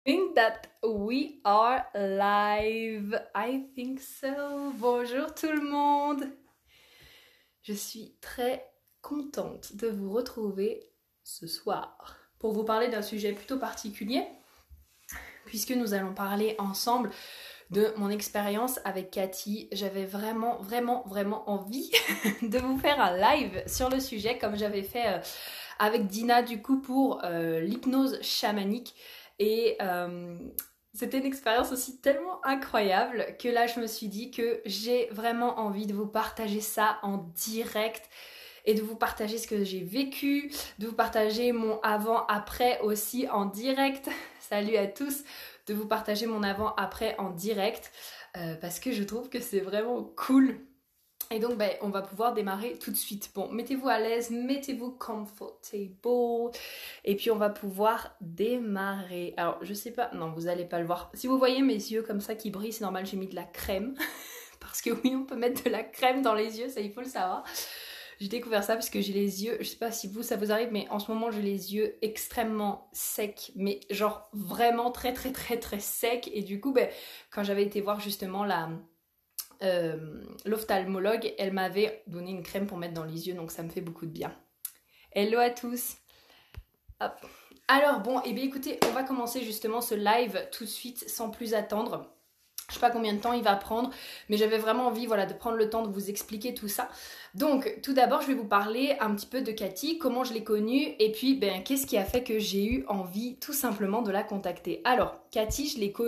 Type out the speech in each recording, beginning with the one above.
Think that we are live. I think so. Bonjour tout le monde. Je suis très contente de vous retrouver ce soir pour vous parler d'un sujet plutôt particulier puisque nous allons parler ensemble de mon expérience avec Cathy. J'avais vraiment envie de vous faire un live sur le sujet comme j'avais fait avec Dina du coup pour l'hypnose chamanique. Et c'était une expérience aussi tellement incroyable que là je me suis dit que j'ai vraiment envie de vous partager ça en direct et de vous partager ce que j'ai vécu, de vous partager mon avant-après aussi en direct. Salut à tous, de vous partager mon avant-après en direct parce que je trouve que c'est vraiment cool. Et donc, on va pouvoir démarrer tout de suite. Bon, mettez-vous à l'aise, mettez-vous comfortable. Et puis, on va pouvoir démarrer. Alors, je sais pas, non, vous allez pas le voir. Si vous voyez mes yeux comme ça qui brillent, c'est normal, j'ai mis de la crème. Parce que oui, on peut mettre de la crème dans les yeux, ça, il faut le savoir. J'ai découvert ça parce que j'ai les yeux, je sais pas si vous, ça vous arrive, mais en ce moment, j'ai les yeux extrêmement secs. Mais genre, vraiment très secs. Et du coup, quand j'avais été voir justement l'ophtalmologue, elle m'avait donné une crème pour mettre dans les yeux, donc ça me fait beaucoup de bien. Hello à tous. Hop. Alors bon, et bien écoutez, on va commencer justement ce live tout de suite sans plus attendre. Je sais pas combien de temps il va prendre, mais j'avais vraiment envie de prendre le temps de vous expliquer tout ça. Donc tout d'abord, je vais vous parler un petit peu de Cathy, comment je l'ai connue, et puis qu'est-ce qui a fait que j'ai eu envie tout simplement de la contacter. Alors, Cathy,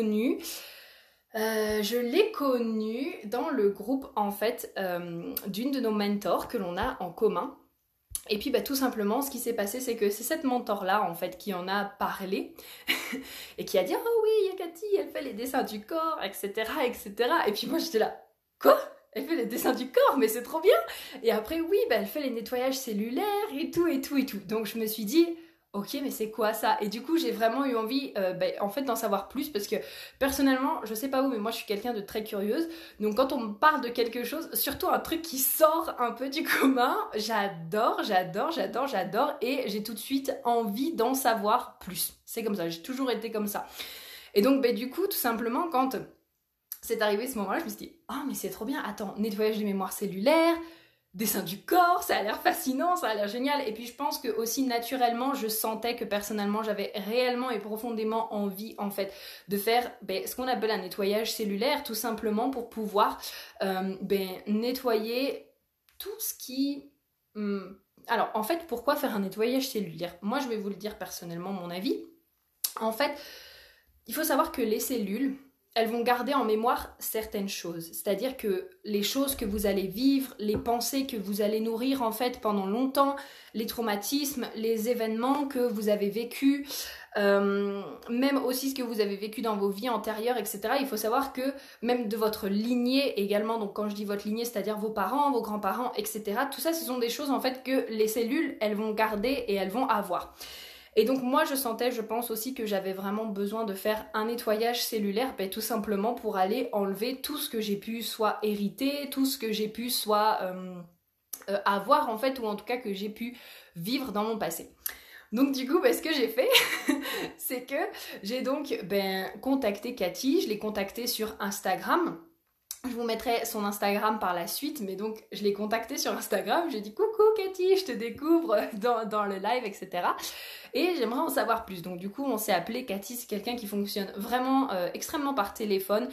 je l'ai connue dans le groupe en fait d'une de nos mentors que l'on a en commun. Et puis tout simplement ce qui s'est passé c'est que c'est cette mentor là en fait qui en a parlé et qui a dit oh oui il y a Cathy, elle fait les dessins du corps, etc., etc. Et puis moi j'étais là, quoi, elle fait les dessins du corps, mais c'est trop bien. Et après oui elle fait les nettoyages cellulaires et tout. Donc je me suis dit ok mais c'est quoi ça. Et du coup j'ai vraiment eu envie en fait d'en savoir plus parce que personnellement je sais pas vous mais moi je suis quelqu'un de très curieuse. Donc quand on me parle de quelque chose, surtout un truc qui sort un peu du commun, j'adore et j'ai tout de suite envie d'en savoir plus. C'est comme ça, j'ai toujours été comme ça. Et donc du coup tout simplement quand c'est arrivé ce moment-là, je me suis dit oh mais c'est trop bien, attends, nettoyage des mémoires cellulaires, dessin du corps, ça a l'air fascinant, ça a l'air génial. Et puis je pense que aussi naturellement, je sentais que personnellement, j'avais réellement et profondément envie en fait de faire ce qu'on appelle un nettoyage cellulaire, tout simplement pour pouvoir nettoyer tout ce qui... Alors en fait, pourquoi faire un nettoyage cellulaire? Moi, je vais vous le dire personnellement mon avis. En fait, il faut savoir que les cellules, elles vont garder en mémoire certaines choses. C'est-à-dire que les choses que vous allez vivre, les pensées que vous allez nourrir en fait pendant longtemps, les traumatismes, les événements que vous avez vécus, même aussi ce que vous avez vécu dans vos vies antérieures, etc. Il faut savoir que même de votre lignée également, donc quand je dis votre lignée, c'est-à-dire vos parents, vos grands-parents, etc. Tout ça, ce sont des choses en fait que les cellules, elles vont garder et elles vont avoir. Et donc moi je sentais, je pense aussi que j'avais vraiment besoin de faire un nettoyage cellulaire, tout simplement pour aller enlever tout ce que j'ai pu soit hériter, tout ce que j'ai pu soit avoir en fait, ou en tout cas que j'ai pu vivre dans mon passé. Donc du coup, ce que j'ai fait, c'est que j'ai donc contacté Cathy, je l'ai contactée sur Instagram. Je vous mettrai son Instagram par la suite, mais donc je l'ai contactée sur Instagram, j'ai dit coucou Cathy, je te découvre dans le live, etc. Et j'aimerais en savoir plus. Donc du coup, on s'est appelé. Cathy, c'est quelqu'un qui fonctionne vraiment extrêmement par téléphone.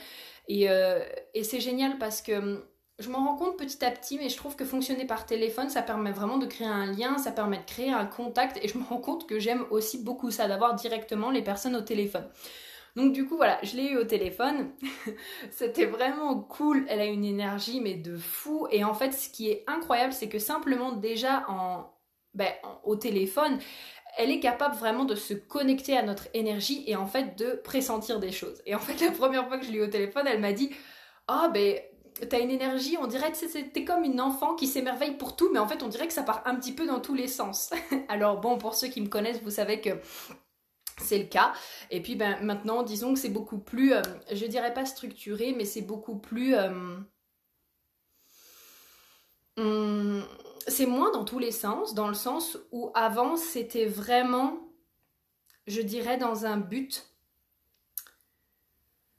Et c'est génial parce que je m'en rends compte petit à petit, mais je trouve que fonctionner par téléphone, ça permet vraiment de créer un lien, ça permet de créer un contact. Et je me rends compte que j'aime aussi beaucoup ça, d'avoir directement les personnes au téléphone. Donc du coup voilà, je l'ai eu au téléphone, c'était vraiment cool, elle a une énergie mais de fou. Et en fait ce qui est incroyable c'est que simplement déjà au téléphone, elle est capable vraiment de se connecter à notre énergie et en fait de pressentir des choses. Et en fait la première fois que je l'ai eu au téléphone, elle m'a dit ah t'as une énergie, on dirait que t'es comme une enfant qui s'émerveille pour tout, mais en fait on dirait que ça part un petit peu dans tous les sens. Alors bon, pour ceux qui me connaissent, vous savez que c'est le cas. Et puis maintenant, disons que c'est beaucoup plus, je dirais pas structuré, mais c'est beaucoup plus... c'est moins dans tous les sens, dans le sens où avant c'était vraiment, je dirais, dans un but.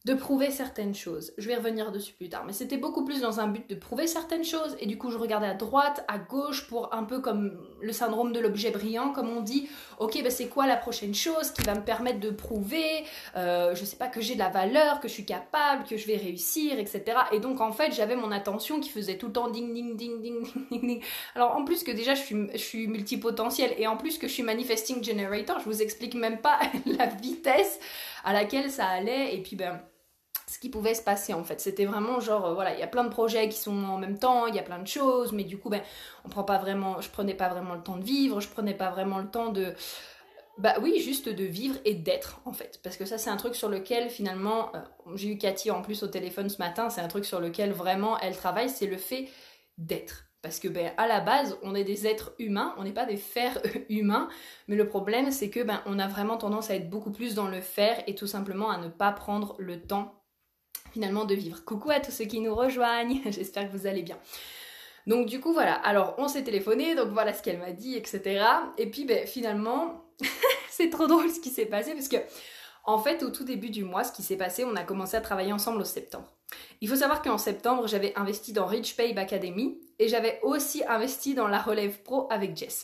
de prouver certaines choses. Je vais revenir dessus plus tard, mais c'était beaucoup plus dans un but de prouver certaines choses, et du coup je regardais à droite, à gauche, pour un peu comme le syndrome de l'objet brillant, comme on dit. Ok, ben c'est quoi la prochaine chose qui va me permettre de prouver, je sais pas, que j'ai de la valeur, que je suis capable, que je vais réussir, etc. Et donc en fait j'avais mon attention qui faisait tout le temps ding ding ding ding ding ding ding. Alors en plus que déjà je suis multipotentiel, et en plus que je suis manifesting generator, je vous explique même pas la vitesse à laquelle ça allait, et puis ben ce qui pouvait se passer en fait. C'était vraiment genre, voilà, il y a plein de projets qui sont en même temps, il y a plein de choses, mais du coup, ben, je prenais pas vraiment le temps de vivre, je prenais pas vraiment le temps de, bah oui, juste de vivre et d'être en fait. Parce que ça, c'est un truc sur lequel finalement, j'ai eu Cathy en plus au téléphone ce matin, c'est un truc sur lequel vraiment elle travaille, c'est le fait d'être. Parce que ben, à la base, on est des êtres humains, on n'est pas des fers humains, mais le problème c'est que ben, on a vraiment tendance à être beaucoup plus dans le faire et tout simplement à ne pas prendre le temps finalement de vivre. Coucou à tous ceux qui nous rejoignent, j'espère que vous allez bien. Donc du coup voilà, alors on s'est téléphoné, donc voilà ce qu'elle m'a dit, etc. Et puis ben, finalement, c'est trop drôle ce qui s'est passé, parce que en fait au tout début du mois, ce qui s'est passé, on a commencé à travailler ensemble au septembre. Il faut savoir qu'en septembre, j'avais investi dans Rich Babe Academy, et j'avais aussi investi dans la Relève Pro avec Jess.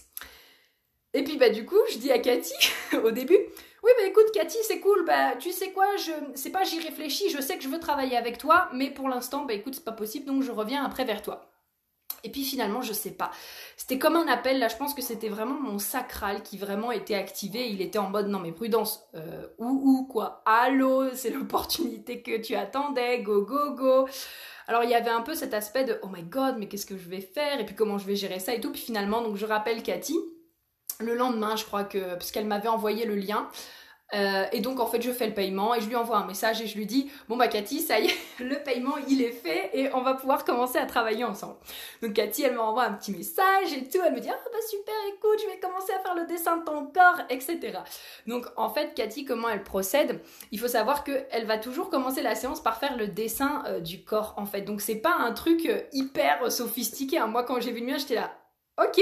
Et puis bah du coup, je dis à Cathy au début, oui bah écoute Cathy, c'est cool, bah tu sais quoi, c'est pas j'y réfléchis, je sais que je veux travailler avec toi, mais pour l'instant bah écoute c'est pas possible, donc je reviens après vers toi. Et puis finalement je sais pas, c'était comme un appel là, je pense que c'était vraiment mon sacral qui vraiment était activé, il était en mode non mais prudence, quoi, allô, c'est l'opportunité que tu attendais, go go go. Alors il y avait un peu cet aspect de oh my god mais qu'est-ce que je vais faire, et puis comment je vais gérer ça et tout, puis finalement donc je rappelle Cathy le lendemain, je crois que, parce qu'elle m'avait envoyé le lien, et donc en fait je fais le paiement et je lui envoie un message et je lui dis bon bah Cathy, ça y est, le paiement il est fait et on va pouvoir commencer à travailler ensemble. Donc Cathy elle m'envoie un petit message et tout, elle me dit ah bah super, écoute, je vais commencer à faire le dessin de ton corps, etc. Donc en fait Cathy, comment elle procède, il faut savoir qu'elle va toujours commencer la séance par faire le dessin du corps en fait, donc c'est pas un truc hyper sophistiqué, hein. Moi quand j'ai vu le mien j'étais là ok.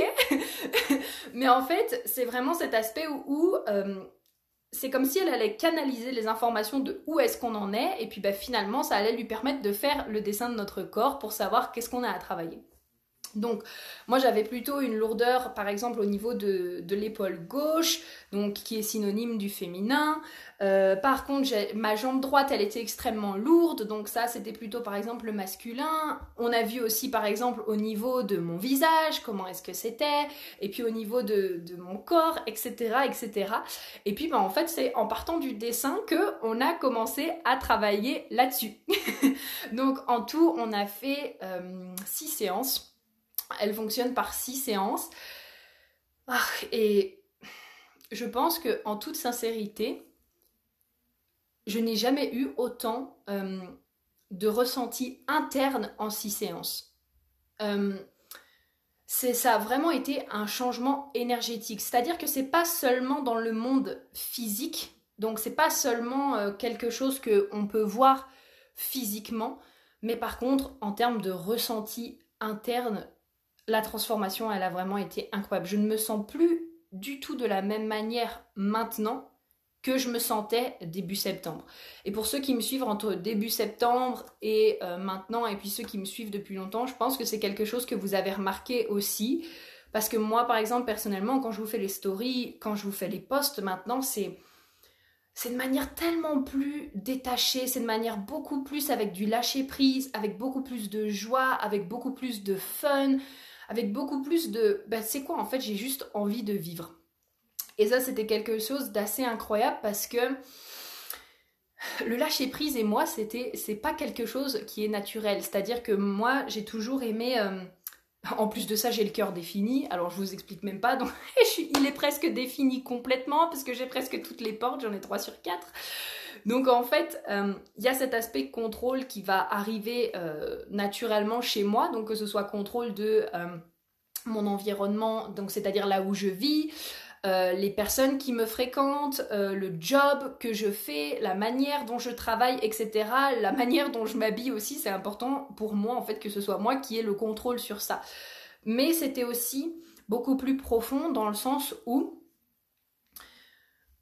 Mais en fait c'est vraiment cet aspect où c'est comme si elle allait canaliser les informations de où est-ce qu'on en est, et puis bah, finalement ça allait lui permettre de faire le dessin de notre corps pour savoir qu'est-ce qu'on a à travailler. Donc moi j'avais plutôt une lourdeur par exemple au niveau de l'épaule gauche, donc qui est synonyme du féminin. Par contre ma jambe droite elle était extrêmement lourde, donc ça c'était plutôt par exemple le masculin. On a vu aussi par exemple au niveau de mon visage, comment est-ce que c'était, et puis au niveau de mon corps, etc. etc. Et puis bah, en fait c'est en partant du dessin qu'on a commencé à travailler là-dessus. Donc en tout on a fait 6 séances. Elle fonctionne par 6 séances. Et je pense qu'en toute sincérité, je n'ai jamais eu autant de ressenti interne en 6 séances. Ça a vraiment été un changement énergétique. C'est-à-dire que c'est pas seulement dans le monde physique, donc c'est pas seulement quelque chose qu'on peut voir physiquement, mais par contre, en termes de ressenti interne, la transformation, elle a vraiment été incroyable. Je ne me sens plus du tout de la même manière maintenant que je me sentais début septembre. Et pour ceux qui me suivent entre début septembre et maintenant, et puis ceux qui me suivent depuis longtemps, je pense que c'est quelque chose que vous avez remarqué aussi. Parce que moi, par exemple, personnellement, quand je vous fais les stories, quand je vous fais les posts maintenant, c'est de manière tellement plus détachée, c'est de manière beaucoup plus avec du lâcher-prise, avec beaucoup plus de joie, avec beaucoup plus de fun, avec beaucoup plus de... Ben, c'est quoi en fait, j'ai juste envie de vivre. Et ça c'était quelque chose d'assez incroyable parce que le lâcher-prise et moi c'est pas quelque chose qui est naturel. C'est-à-dire que moi j'ai toujours aimé... En plus de ça, j'ai le cœur défini, alors je vous explique même pas, donc il est presque défini complètement, parce que j'ai presque toutes les portes, j'en ai 3 sur 4. Donc en fait, y a cet aspect contrôle qui va arriver naturellement chez moi, donc que ce soit contrôle de mon environnement, donc c'est-à-dire là où je vis, les personnes qui me fréquentent, le job que je fais, la manière dont je travaille, etc. La manière dont je m'habille aussi, c'est important pour moi en fait que ce soit moi qui ai le contrôle sur ça. Mais c'était aussi beaucoup plus profond dans le sens où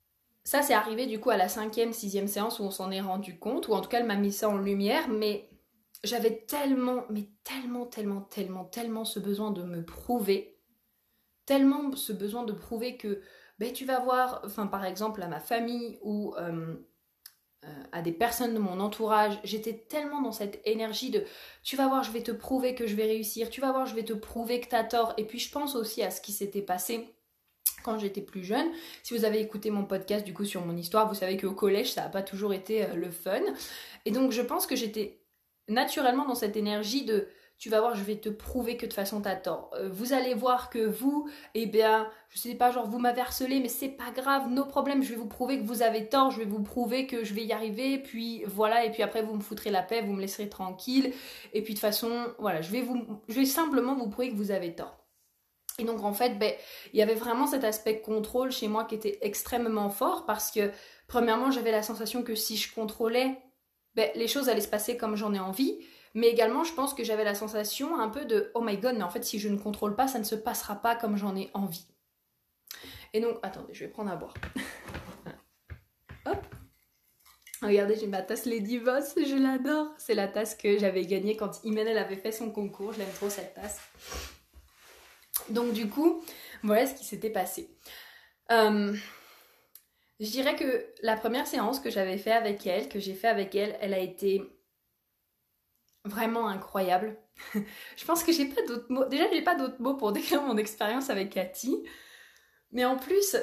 ça c'est arrivé du coup à la 5e, 6e séance où on s'en est rendu compte, ou en tout cas elle m'a mis ça en lumière, mais j'avais tellement, mais tellement, tellement, tellement, tellement ce besoin de me prouver, tellement ce besoin de prouver que ben, tu vas voir, enfin par exemple à ma famille ou à des personnes de mon entourage, j'étais tellement dans cette énergie de tu vas voir, je vais te prouver que je vais réussir, tu vas voir, je vais te prouver que t'as tort. Et puis je pense aussi à ce qui s'était passé quand j'étais plus jeune. Si vous avez écouté mon podcast du coup sur mon histoire, vous savez qu'au collège ça n'a pas toujours été le fun. Et donc je pense que j'étais naturellement dans cette énergie de tu vas voir, je vais te prouver que de toute façon t'as tort. Vous allez voir que vous, eh bien, je sais pas, genre vous m'avez harcelé, mais c'est pas grave, nos problèmes, je vais vous prouver que vous avez tort, je vais vous prouver que je vais y arriver, puis voilà, et puis après vous me foutrez la paix, vous me laisserez tranquille, et puis de toute façon, voilà, je vais simplement vous prouver que vous avez tort. Et donc en fait, ben, il y avait vraiment cet aspect contrôle chez moi qui était extrêmement fort parce que premièrement, j'avais la sensation que si je contrôlais, ben, les choses allaient se passer comme j'en ai envie. Mais également, je pense que j'avais la sensation un peu de oh my god, mais en fait, si je ne contrôle pas, ça ne se passera pas comme j'en ai envie. Et donc, attendez, je vais prendre à boire. Hop. Regardez, j'ai ma tasse Lady Boss, je l'adore. C'est la tasse que j'avais gagnée quand Imenel avait fait son concours. Je l'aime trop cette tasse. Donc du coup, voilà ce qui s'était passé. Je dirais que la première séance que j'avais fait avec elle, que j'ai fait avec elle, elle a été vraiment incroyable. Je pense que j'ai pas d'autres mots. Déjà, j'ai pas d'autres mots pour décrire mon expérience avec Cathy. Mais en plus,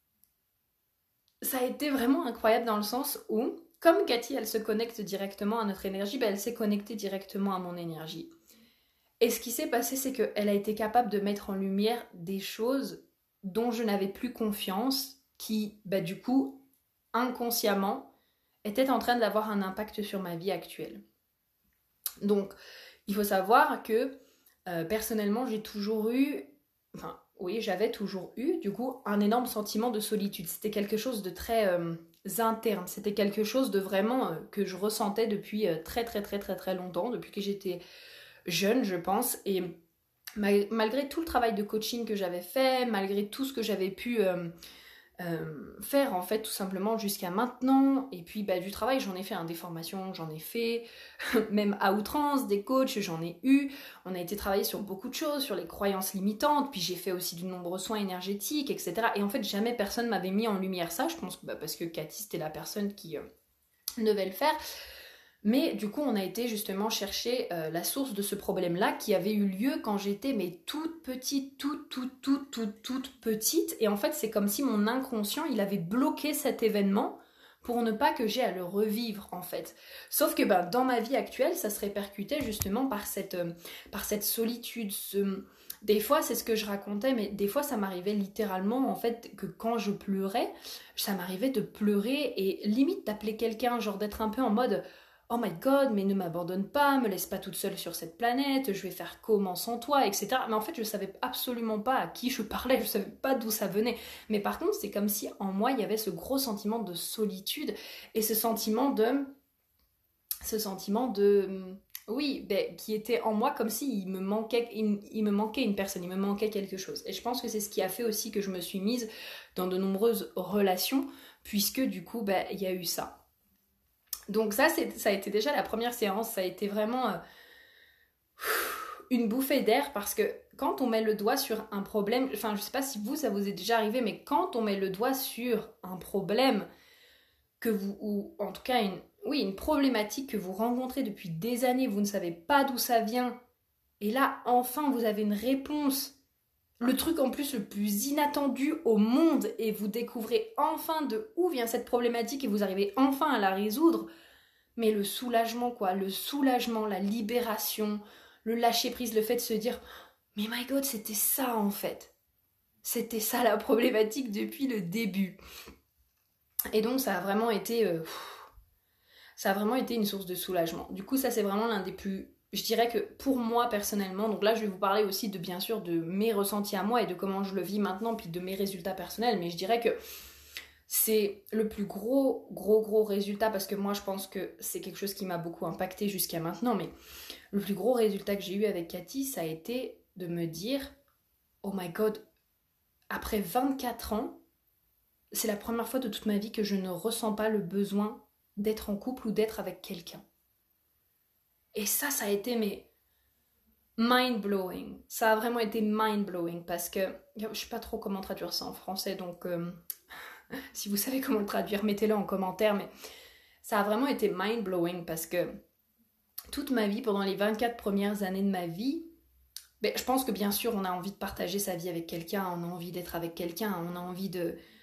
ça a été vraiment incroyable dans le sens où, comme Cathy, elle se connecte directement à notre énergie, ben, elle s'est connectée directement à mon énergie. Et ce qui s'est passé, c'est qu'elle a été capable de mettre en lumière des choses dont je n'avais plus confiance, qui, bah, du coup, inconsciemment, étaient en train d'avoir un impact sur ma vie actuelle. Donc, il faut savoir que, personnellement, j'ai toujours eu, enfin, oui, j'avais toujours eu, du coup, un énorme sentiment de solitude. C'était quelque chose de très interne. C'était quelque chose de vraiment que je ressentais depuis très, très, très, très, très longtemps, depuis que j'étais jeune, je pense, et malgré tout le travail de coaching que j'avais fait, malgré tout ce que j'avais pu faire en fait tout simplement jusqu'à maintenant, et puis bah, du travail j'en ai fait, des formations j'en ai fait, même à outrance, des coachs j'en ai eu, on a été travailler sur beaucoup de choses, sur les croyances limitantes, puis j'ai fait aussi de nombreux soins énergétiques, etc. Et en fait jamais personne m'avait mis en lumière ça, je pense que parce que Cathy c'était la personne qui devait le faire. Mais du coup, on a été justement chercher la source de ce problème-là qui avait eu lieu quand j'étais mais toute petite, toute petite. Et en fait, c'est comme si mon inconscient, il avait bloqué cet événement pour ne pas que j'aie à le revivre en fait. Sauf que ben, dans ma vie actuelle, ça se répercutait justement par cette solitude. Des fois, c'est ce que je racontais, mais des fois, ça m'arrivait littéralement en fait que quand je pleurais, ça m'arrivait de pleurer et limite d'appeler quelqu'un, genre d'être un peu en mode oh my god, mais ne m'abandonne pas, me laisse pas toute seule sur cette planète, je vais faire comment sans toi, etc. Mais en fait, je savais absolument pas à qui je parlais, je savais pas d'où ça venait. Mais par contre, c'est comme si en moi, il y avait ce gros sentiment de solitude et ce sentiment de... Oui, ben, qui était en moi comme s'il me manquait, il me manquait une personne, il me manquait quelque chose. Et je pense que c'est ce qui a fait aussi que je me suis mise dans de nombreuses relations, puisque du coup, ben, il y a eu ça. Donc ça a été déjà la première séance, ça a été vraiment une bouffée d'air parce que quand on met le doigt sur un problème, enfin je sais pas si vous ça vous est déjà arrivé, mais quand on met le doigt sur un problème que vous, ou en tout cas une problématique que vous rencontrez depuis des années, vous ne savez pas d'où ça vient, et là enfin vous avez une réponse, le truc en plus le plus inattendu au monde, et vous découvrez enfin de où vient cette problématique et vous arrivez enfin à la résoudre. Mais le soulagement, quoi, le soulagement, la libération, le lâcher prise, le fait de se dire mais my god, c'était ça en fait. C'était ça la problématique depuis le début. Et donc ça a vraiment été une source de soulagement. Du coup, ça c'est vraiment l'un des plus, je dirais que pour moi personnellement, donc là je vais vous parler aussi de bien sûr de mes ressentis à moi et de comment je le vis maintenant, puis de mes résultats personnels, mais je dirais que c'est le plus gros résultat, parce que moi je pense que c'est quelque chose qui m'a beaucoup impacté jusqu'à maintenant, mais le plus gros résultat que j'ai eu avec Cathy, ça a été de me dire oh my god, après 24 ans, c'est la première fois de toute ma vie que je ne ressens pas le besoin d'être en couple ou d'être avec quelqu'un. Et ça a été mind-blowing. Ça a vraiment été mind-blowing parce que je sais pas trop comment traduire ça en français, donc si vous savez comment le traduire, mettez-le en commentaire, mais ça a vraiment été mind-blowing parce que toute ma vie, pendant les 24 premières années de ma vie, je pense que bien sûr on a envie de partager sa vie avec quelqu'un, on a envie d'être avec quelqu'un, on a envie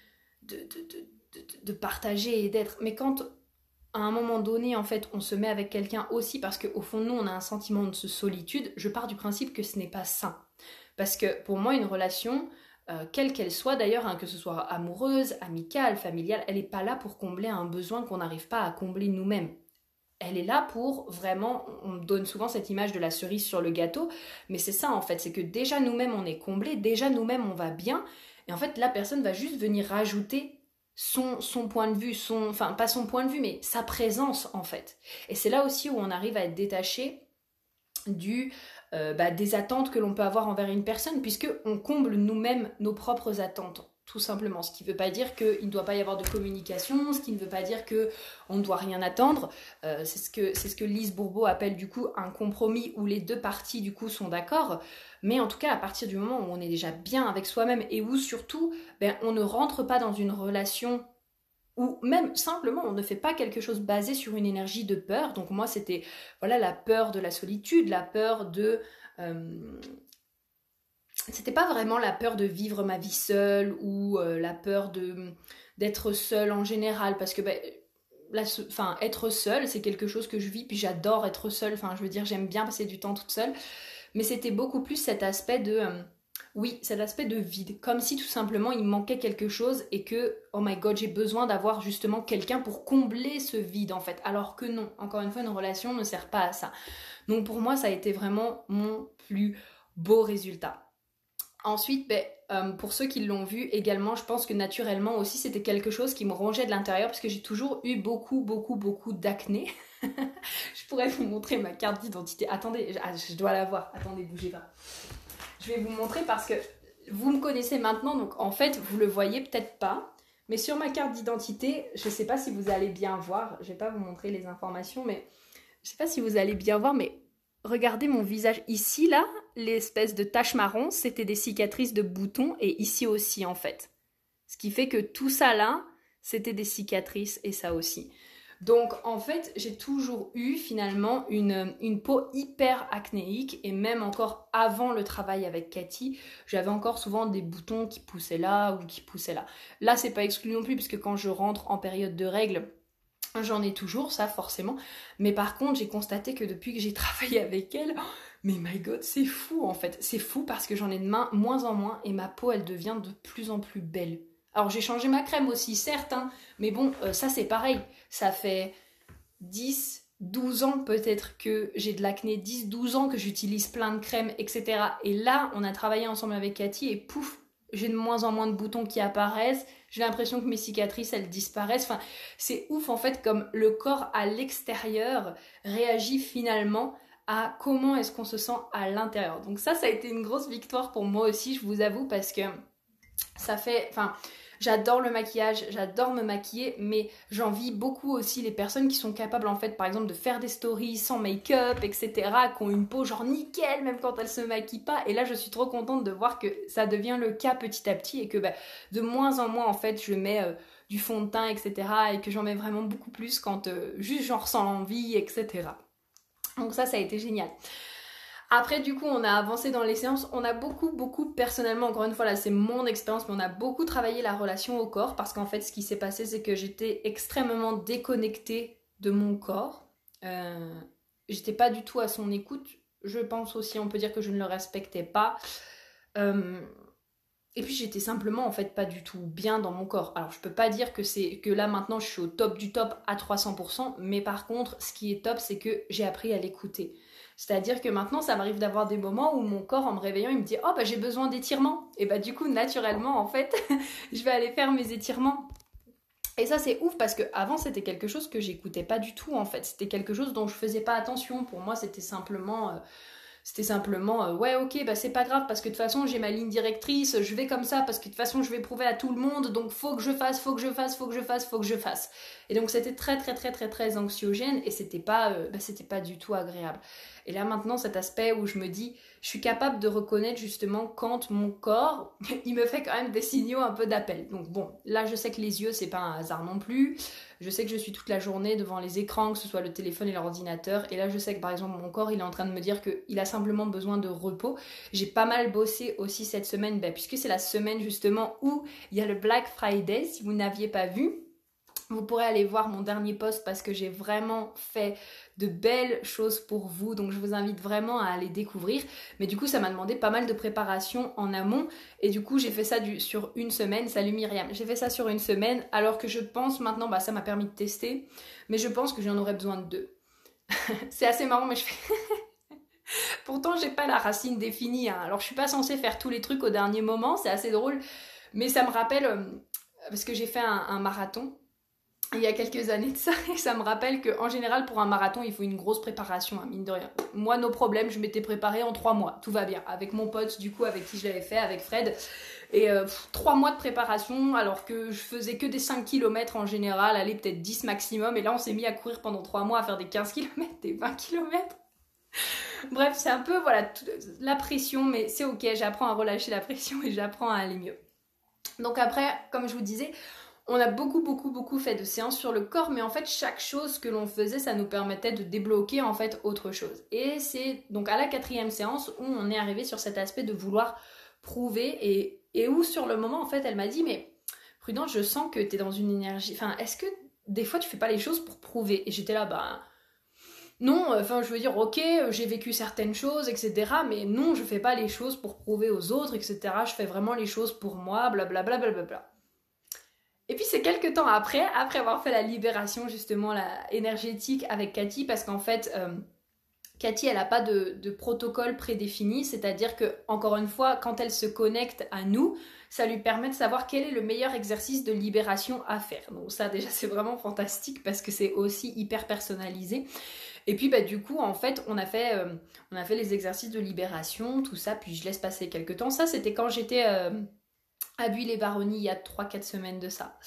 de partager et d'être. Mais quand à un moment donné, en fait, on se met avec quelqu'un aussi parce qu'au fond de nous, on a un sentiment de solitude, je pars du principe que ce n'est pas sain. Parce que pour moi, une relation, quelle qu'elle soit d'ailleurs, hein, que ce soit amoureuse, amicale, familiale, elle n'est pas là pour combler un besoin qu'on n'arrive pas à combler nous-mêmes. Elle est là pour vraiment, on donne souvent cette image de la cerise sur le gâteau, mais c'est ça en fait, c'est que déjà nous-mêmes on est comblés, déjà nous-mêmes on va bien, et en fait la personne va juste venir rajouter son point de vue, enfin pas son point de vue, mais sa présence en fait. Et c'est là aussi où on arrive à être détaché des attentes que l'on peut avoir envers une personne, puisque on comble nous-mêmes nos propres attentes. Tout simplement, ce qui ne veut pas dire qu'il ne doit pas y avoir de communication, ce qui ne veut pas dire qu'on ne doit rien attendre. C'est ce que Lise Bourbeau appelle du coup un compromis où les deux parties du coup sont d'accord. Mais en tout cas, à partir du moment où on est déjà bien avec soi-même et où surtout on ne rentre pas dans une relation ou même simplement on ne fait pas quelque chose basé sur une énergie de peur. Donc moi c'était voilà la peur de la solitude, la peur de... c'était pas vraiment la peur de vivre ma vie seule ou la peur d'être seule en général parce que être seule c'est quelque chose que je vis puis j'adore être seule, enfin je veux dire j'aime bien passer du temps toute seule, mais c'était beaucoup plus cet aspect de cet aspect de vide, comme si tout simplement il manquait quelque chose et que oh my god j'ai besoin d'avoir justement quelqu'un pour combler ce vide en fait, alors que non, encore une fois une relation ne sert pas à ça. Donc pour moi ça a été vraiment mon plus beau résultat. Ensuite, pour ceux qui l'ont vu également, je pense que naturellement aussi c'était quelque chose qui me rongeait de l'intérieur parce que j'ai toujours eu beaucoup d'acné. Je pourrais vous montrer ma carte d'identité. Attendez, je dois la voir. Attendez, bougez pas. Je vais vous montrer parce que vous me connaissez maintenant, donc en fait vous le voyez peut-être pas. Mais sur ma carte d'identité, je sais pas si vous allez bien voir. Je vais pas vous montrer les informations, mais je sais pas si vous allez bien voir, mais regardez mon visage ici, là, l'espèce de tache marron, c'était des cicatrices de boutons, et ici aussi, en fait. Ce qui fait que tout ça, là, c'était des cicatrices, et ça aussi. Donc, en fait, j'ai toujours eu, finalement, une peau hyper acnéique, et même encore avant le travail avec Cathy, j'avais encore souvent des boutons qui poussaient là, ou qui poussaient là. Là, c'est pas exclu non plus, puisque quand je rentre en période de règles, j'en ai toujours, ça forcément. Mais par contre, j'ai constaté que depuis que j'ai travaillé avec elle, mais my god, c'est fou en fait. C'est fou parce que j'en ai de moins en moins et ma peau, elle devient de plus en plus belle. Alors j'ai changé ma crème aussi, certes, hein, mais bon, ça c'est pareil. Ça fait 10-12 ans peut-être que j'ai de l'acné, 10-12 ans que j'utilise plein de crèmes, etc. Et là, on a travaillé ensemble avec Cathy et pouf, j'ai de moins en moins de boutons qui apparaissent. J'ai l'impression que mes cicatrices, elles disparaissent. Enfin, c'est ouf en fait comme le corps à l'extérieur réagit finalement à comment est-ce qu'on se sent à l'intérieur. Donc ça a été une grosse victoire pour moi aussi, je vous avoue, parce que ça fait... Enfin, j'adore le maquillage, j'adore me maquiller, mais j'envie beaucoup aussi les personnes qui sont capables en fait, par exemple, de faire des stories sans make-up, etc., qui ont une peau genre nickel, même quand elles se maquillent pas. Et là, je suis trop contente de voir que ça devient le cas petit à petit et que de moins en moins, en fait, je mets du fond de teint, etc., et que j'en mets vraiment beaucoup plus quand juste j'en ressens l'envie, etc. Donc ça a été génial. Après, du coup, on a avancé dans les séances. On a beaucoup, personnellement, encore une fois, là, c'est mon expérience, mais on a beaucoup travaillé la relation au corps parce qu'en fait, ce qui s'est passé, c'est que j'étais extrêmement déconnectée de mon corps. J'étais pas du tout à son écoute. Je pense aussi, on peut dire que je ne le respectais pas. Et puis, j'étais simplement, en fait, pas du tout bien dans mon corps. Alors, je peux pas dire que là, maintenant, je suis au top du top à 300%, mais par contre, ce qui est top, c'est que j'ai appris à l'écouter. C'est-à-dire que maintenant, ça m'arrive d'avoir des moments où mon corps, en me réveillant, il me dit « Oh, j'ai besoin d'étirements !» Et du coup, naturellement, en fait, je vais aller faire mes étirements. Et ça, c'est ouf parce qu'avant, c'était quelque chose que j'écoutais pas du tout, en fait. C'était quelque chose dont je faisais pas attention. Pour moi, c'était simplement C'était simplement, ouais, ok, bah c'est pas grave, parce que de toute façon, j'ai ma ligne directrice, je vais comme ça, parce que de toute façon, je vais prouver à tout le monde, donc faut que je fasse, faut que je fasse, faut que je fasse, faut que je fasse. Et donc, c'était très, très, très, très, très anxiogène, et c'était pas du tout agréable. Et là, maintenant, cet aspect où je me dis, je suis capable de reconnaître justement quand mon corps, il me fait quand même des signaux un peu d'appel. Donc bon, là, je sais que les yeux, c'est pas un hasard non plus. Je sais que je suis toute la journée devant les écrans, que ce soit le téléphone et l'ordinateur. Et là, je sais que par exemple, mon corps, il est en train de me dire qu'il a simplement besoin de repos. J'ai pas mal bossé aussi cette semaine, puisque c'est la semaine justement où il y a le Black Friday. Si vous n'aviez pas vu, vous pourrez aller voir mon dernier post parce que j'ai vraiment fait de belles choses pour vous. Donc je vous invite vraiment à aller découvrir. Mais du coup, ça m'a demandé pas mal de préparation en amont. Et du coup, j'ai fait ça sur une semaine. Salut Myriam. J'ai fait ça sur une semaine alors que je pense maintenant, ça m'a permis de tester. Mais je pense que j'en aurais besoin de 2. C'est assez marrant, mais je fais... Pourtant, j'ai pas la racine définie. Hein. Alors je suis pas censée faire tous les trucs au dernier moment. C'est assez drôle. Mais ça me rappelle... parce que j'ai fait un marathon il y a quelques années de ça, et ça me rappelle qu'en général pour un marathon il faut une grosse préparation, hein, mine de rien. Moi, nos problèmes, je m'étais préparée en 3 mois, tout va bien, avec mon pote du coup avec qui je l'avais fait, avec Fred, et 3 mois de préparation alors que je faisais que des 5 km en général, allez peut-être 10 maximum, et là on s'est mis à courir pendant 3 mois à faire des 15 km, des 20 km. Bref, c'est un peu voilà la pression, mais c'est ok, j'apprends à relâcher la pression et j'apprends à aller mieux. Donc après, comme je vous disais, on a beaucoup fait de séances sur le corps, mais en fait, chaque chose que l'on faisait, ça nous permettait de débloquer en fait autre chose. Et c'est donc à la 4e séance où on est arrivé sur cet aspect de vouloir prouver et où sur le moment, en fait, elle m'a dit, mais Prudence, je sens que t'es dans une énergie, enfin, est-ce que des fois tu fais pas les choses pour prouver? Et j'étais là, non, enfin, je veux dire, ok, j'ai vécu certaines choses, etc., mais non, je fais pas les choses pour prouver aux autres, etc., je fais vraiment les choses pour moi, blablabla, blablabla. Et puis c'est quelques temps après avoir fait la libération justement énergétique avec Cathy, parce qu'en fait, Cathy, elle n'a pas de protocole prédéfini, c'est-à-dire que, encore une fois, quand elle se connecte à nous, ça lui permet de savoir quel est le meilleur exercice de libération à faire. Donc ça, déjà, c'est vraiment fantastique parce que c'est aussi hyper personnalisé. Et puis, du coup, en fait, on a fait les exercices de libération, tout ça, puis je laisse passer quelques temps. Ça, c'était quand j'étais... à Buis-les-Baronnies il y a 3-4 semaines de ça.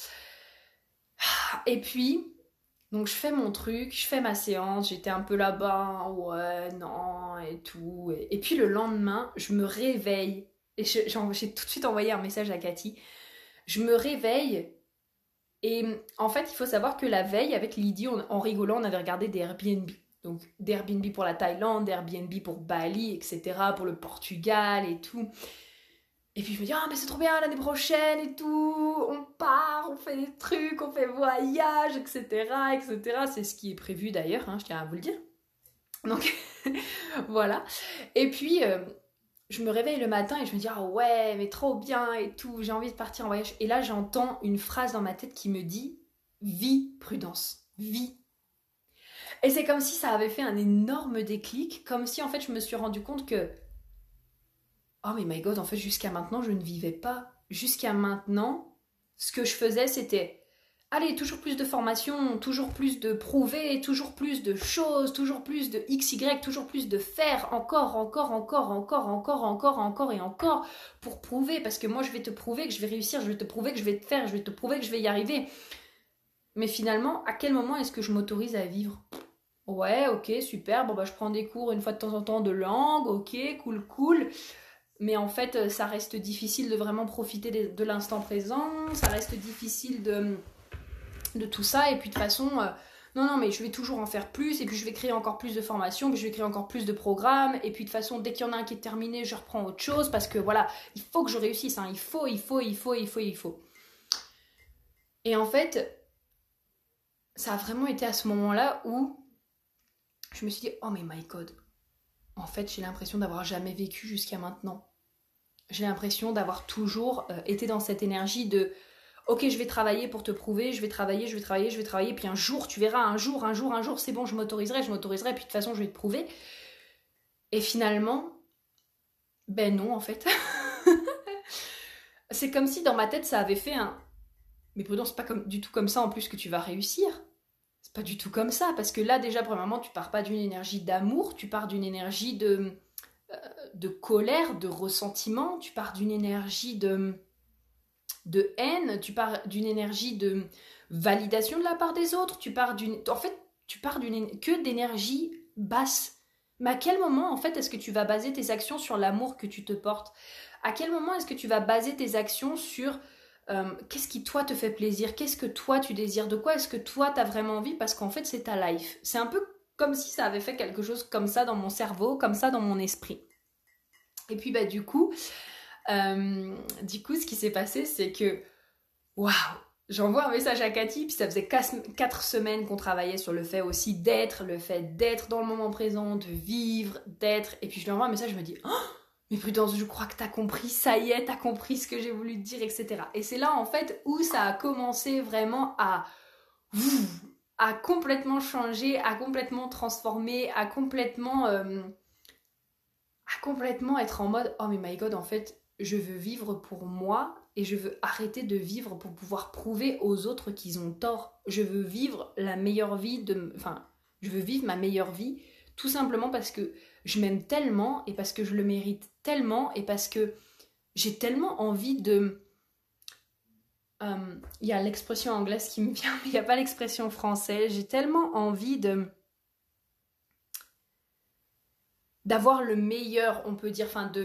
Et puis, donc je fais mon truc, je fais ma séance, j'étais un peu là-bas, ouais, non, et tout. Et puis le lendemain, je me réveille, et j'ai tout de suite envoyé un message à Cathy. Je me réveille, et en fait, il faut savoir que la veille, avec Lydie, en rigolant, on avait regardé des Airbnb. Donc des Airbnb pour la Thaïlande, des Airbnb pour Bali, etc., pour le Portugal et tout. Et puis je me dis, ah mais c'est trop bien l'année prochaine et tout, on part, on fait des trucs, on fait voyage, etc. etc. C'est ce qui est prévu d'ailleurs, hein, je tiens à vous le dire. Donc voilà. Et puis je me réveille le matin et je me dis, ah ouais, mais trop bien et tout, j'ai envie de partir en voyage. Et là j'entends une phrase dans ma tête qui me dit, vis Prudence, vis. Et c'est comme si ça avait fait un énorme déclic, comme si en fait je me suis rendu compte que oh mais my god, en fait jusqu'à maintenant je ne vivais pas. Jusqu'à maintenant, ce que je faisais c'était, allez, toujours plus de formation, toujours plus de prouver, toujours plus de choses, toujours plus de XY, toujours plus de faire, encore et encore pour prouver, parce que moi je vais te prouver que je vais réussir, je vais te prouver que je vais te faire, je vais te prouver que je vais y arriver. Mais finalement, à quel moment est-ce que je m'autorise à vivre? Ouais, ok, super, bon je prends des cours une fois de temps en temps de langue, ok, cool. Mais en fait, ça reste difficile de vraiment profiter de l'instant présent, ça reste difficile de tout ça, et puis de toute façon, non, mais je vais toujours en faire plus, et puis je vais créer encore plus de formations, puis je vais créer encore plus de programmes, et puis de toute façon, dès qu'il y en a un qui est terminé, je reprends autre chose, parce que voilà, il faut que je réussisse, hein, il faut. Et en fait, ça a vraiment été à ce moment-là où je me suis dit, oh mais my god, en fait, j'ai l'impression d'avoir jamais vécu jusqu'à maintenant. J'ai l'impression d'avoir toujours été dans cette énergie de ok, je vais travailler pour te prouver, je vais travailler, puis un jour, tu verras, un jour, c'est bon, je m'autoriserai, puis de toute façon, je vais te prouver. Et finalement, ben non, en fait. C'est comme si dans ma tête, ça avait fait un... Mais Prudence, c'est pas du tout comme ça en plus que tu vas réussir. C'est pas du tout comme ça, parce que là, déjà, premièrement, tu pars pas d'une énergie d'amour, tu pars d'une énergie de colère, de ressentiment, tu pars d'une énergie de haine, tu pars d'une énergie de validation de la part des autres, tu pars que d'énergie basse. Mais à quel moment, en fait, est-ce que tu vas baser tes actions sur l'amour que tu te portes? À quel moment est-ce que tu vas baser tes actions sur qu'est-ce qui, toi, te fait plaisir? Qu'est-ce que toi, tu désires? De quoi est-ce que toi, tu as vraiment envie? Parce qu'en fait, c'est ta life. C'est un peu comme si ça avait fait quelque chose comme ça dans mon cerveau, comme ça dans mon esprit. Et puis, du coup, ce qui s'est passé, c'est que, waouh, j'envoie un message à Cathy, puis ça faisait 4 semaines qu'on travaillait sur le fait aussi le fait d'être dans le moment présent, de vivre, d'être. Et puis je lui envoie un message, je me dis, oh, mais Prudence, je crois que t'as compris, ça y est, t'as compris ce que j'ai voulu te dire, etc. Et c'est là, en fait, où ça a commencé vraiment à complètement changer, à complètement transformer, à complètement être en mode, oh mais my god, en fait, je veux vivre pour moi et je veux arrêter de vivre pour pouvoir prouver aux autres qu'ils ont tort. Je veux vivre la meilleure vie je veux vivre ma meilleure vie tout simplement parce que je m'aime tellement et parce que je le mérite tellement et parce que j'ai tellement envie de... Il y a l'expression anglaise qui me vient, mais il n'y a pas l'expression française. J'ai tellement envie d'avoir le meilleur, on peut dire,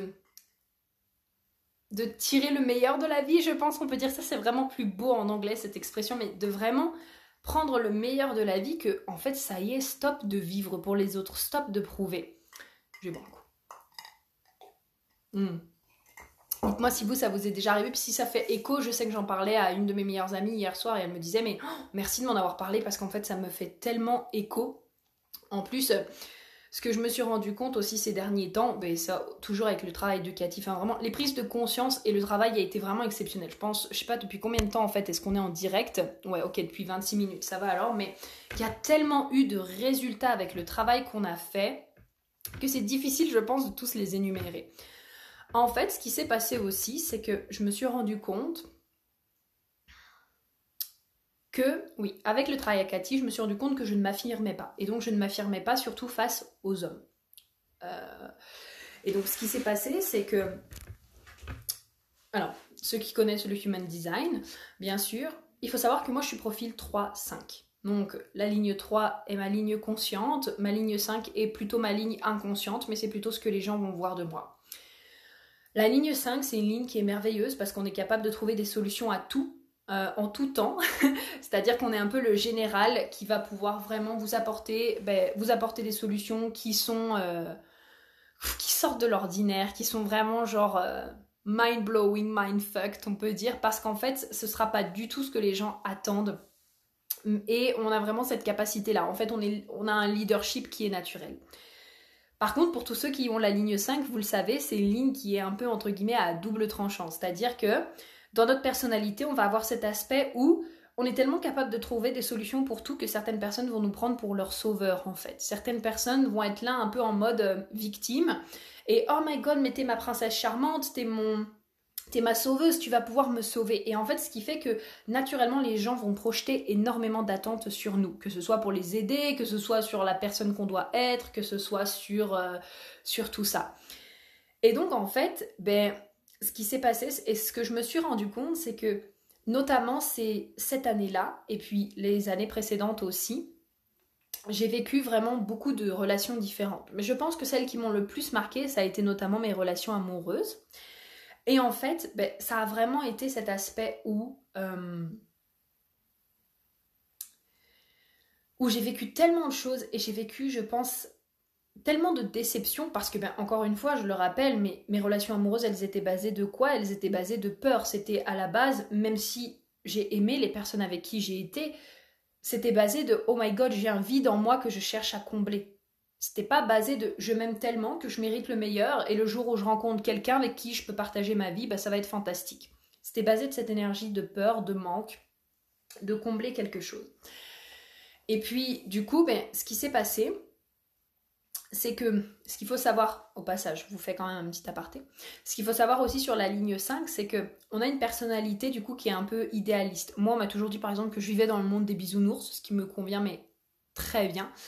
de tirer le meilleur de la vie, je pense qu'on peut dire ça, c'est vraiment plus beau en anglais cette expression, mais de vraiment prendre le meilleur de la vie, que en fait ça y est, stop de vivre pour les autres, stop de prouver. Je vais boire un coup. Dites-moi si ça vous est déjà arrivé, puis si ça fait écho, je sais que j'en parlais à une de mes meilleures amies hier soir et elle me disait mais merci de m'en avoir parlé parce qu'en fait ça me fait tellement écho. En plus, ce que je me suis rendu compte aussi ces derniers temps, ça toujours avec le travail éducatif, vraiment les prises de conscience et le travail a été vraiment exceptionnel. Je sais pas depuis combien de temps en fait est-ce qu'on est en direct. Ouais, ok, depuis 26 minutes, ça va alors, mais il y a tellement eu de résultats avec le travail qu'on a fait que c'est difficile, je pense, de tous les énumérer. En fait, ce qui s'est passé aussi, c'est que je me suis rendu compte que, oui, avec le travail à Cathy, je me suis rendu compte que je ne m'affirmais pas. Et donc, je ne m'affirmais pas surtout face aux hommes. Et donc, ce qui s'est passé, c'est que... Alors, ceux qui connaissent le Human Design, bien sûr, il faut savoir que moi, je suis profil 3-5. Donc, la ligne 3 est ma ligne consciente, ma ligne 5 est plutôt ma ligne inconsciente, mais c'est plutôt ce que les gens vont voir de moi. La ligne 5, c'est une ligne qui est merveilleuse parce qu'on est capable de trouver des solutions à tout, en tout temps. C'est-à-dire qu'on est un peu le général qui va pouvoir vraiment vous apporter des solutions qui sortent de l'ordinaire, qui sont vraiment genre mind-blowing, mind-fucked, on peut dire, parce qu'en fait, ce sera pas du tout ce que les gens attendent. Et on a vraiment cette capacité-là. En fait, on a un leadership qui est naturel. Par contre, pour tous ceux qui ont la ligne 5, vous le savez, c'est une ligne qui est un peu, entre guillemets, à double tranchant. C'est-à-dire que dans notre personnalité, on va avoir cet aspect où on est tellement capable de trouver des solutions pour tout que certaines personnes vont nous prendre pour leur sauveur, en fait. Certaines personnes vont être là un peu en mode victime. Et « Oh my God, mais t'es ma princesse charmante, t'es ma sauveuse, tu vas pouvoir me sauver. » Et en fait, ce qui fait que naturellement, les gens vont projeter énormément d'attentes sur nous, que ce soit pour les aider, que ce soit sur la personne qu'on doit être, que ce soit sur tout ça. Et donc, en fait, ce qui s'est passé, et ce que je me suis rendu compte, c'est que, notamment cette année-là, et puis les années précédentes aussi, j'ai vécu vraiment beaucoup de relations différentes. Mais je pense que celles qui m'ont le plus marquée, ça a été notamment mes relations amoureuses. Et en fait, ça a vraiment été cet aspect où j'ai vécu tellement de choses et j'ai vécu, je pense, tellement de déceptions parce que, encore une fois, je le rappelle, mes relations amoureuses, elles étaient basées de quoi? Elles étaient basées de peur. C'était à la base, même si j'ai aimé les personnes avec qui j'ai été, c'était basé de « Oh my God, j'ai un vide en moi que je cherche à combler ». C'était pas basé de « je m'aime tellement que je mérite le meilleur et le jour où je rencontre quelqu'un avec qui je peux partager ma vie, ça va être fantastique ». C'était basé de cette énergie de peur, de manque, de combler quelque chose. Et puis, du coup, ce qui s'est passé, c'est que ce qu'il faut savoir, au passage, je vous fais quand même un petit aparté, ce qu'il faut savoir aussi sur la ligne 5, c'est qu'on a une personnalité du coup qui est un peu idéaliste. Moi, on m'a toujours dit par exemple que je vivais dans le monde des bisounours, ce qui me convient mais très bien.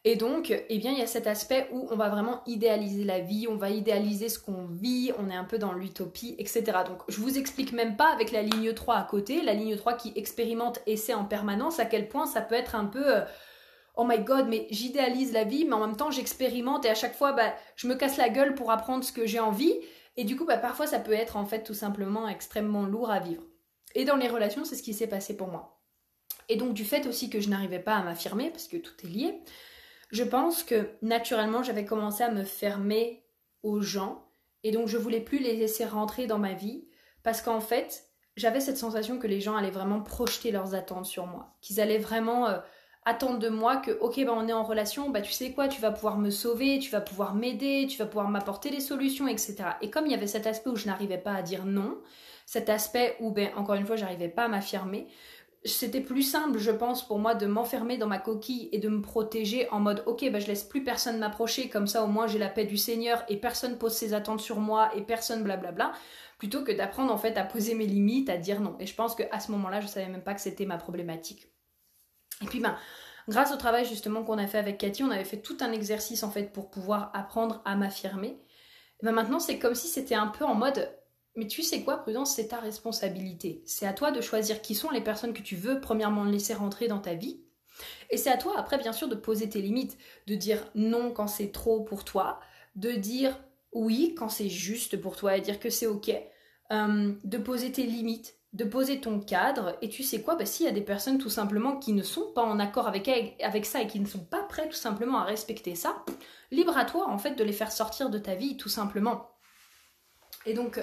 Et donc, eh bien, il y a cet aspect où on va vraiment idéaliser la vie, on va idéaliser ce qu'on vit, on est un peu dans l'utopie, etc. Donc, je vous explique même pas avec la ligne 3 à côté, la ligne 3 qui expérimente et sait en permanence à quel point ça peut être un peu oh my god, mais j'idéalise la vie, mais en même temps, j'expérimente et à chaque fois, je me casse la gueule pour apprendre ce que j'ai envie. Et du coup, parfois, ça peut être en fait tout simplement extrêmement lourd à vivre. Et dans les relations, c'est ce qui s'est passé pour moi. Et donc, du fait aussi que je n'arrivais pas à m'affirmer, parce que tout est lié, je pense que naturellement j'avais commencé à me fermer aux gens et donc je voulais plus les laisser rentrer dans ma vie parce qu'en fait j'avais cette sensation que les gens allaient vraiment projeter leurs attentes sur moi, qu'ils allaient vraiment attendre de moi que ok on est en relation, tu sais quoi, tu vas pouvoir me sauver, tu vas pouvoir m'aider, tu vas pouvoir m'apporter des solutions, etc. Et comme il y avait cet aspect où je n'arrivais pas à dire non, cet aspect où encore une fois j'arrivais pas à m'affirmer, c'était plus simple, je pense, pour moi de m'enfermer dans ma coquille et de me protéger en mode ok, je laisse plus personne m'approcher, comme ça au moins j'ai la paix du Seigneur et personne pose ses attentes sur moi et personne blablabla, plutôt que d'apprendre en fait à poser mes limites, à dire non. Et je pense qu'à ce moment-là, je savais même pas que c'était ma problématique. Et puis grâce au travail justement qu'on a fait avec Cathy, on avait fait tout un exercice en fait pour pouvoir apprendre à m'affirmer. Et maintenant c'est comme si c'était un peu en mode mais tu sais quoi, Prudence, c'est ta responsabilité. C'est à toi de choisir qui sont les personnes que tu veux premièrement laisser rentrer dans ta vie. Et c'est à toi après bien sûr de poser tes limites, de dire non quand c'est trop pour toi, de dire oui quand c'est juste pour toi et dire que c'est ok, de poser tes limites, de poser ton cadre. Et tu sais quoi, s'il y a des personnes tout simplement qui ne sont pas en accord avec ça et qui ne sont pas prêts tout simplement à respecter ça, libre à toi en fait de les faire sortir de ta vie tout simplement. Et donc,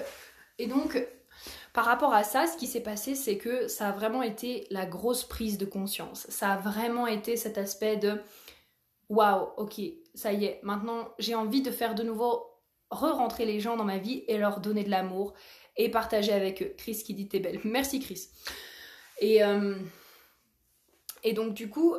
par rapport à ça, ce qui s'est passé, c'est que ça a vraiment été la grosse prise de conscience. Ça a vraiment été cet aspect de waouh, ok, ça y est, maintenant j'ai envie de faire de nouveau re-rentrer les gens dans ma vie et leur donner de l'amour et partager avec eux. Chris qui dit t'es belle. Merci Chris. Et donc du coup,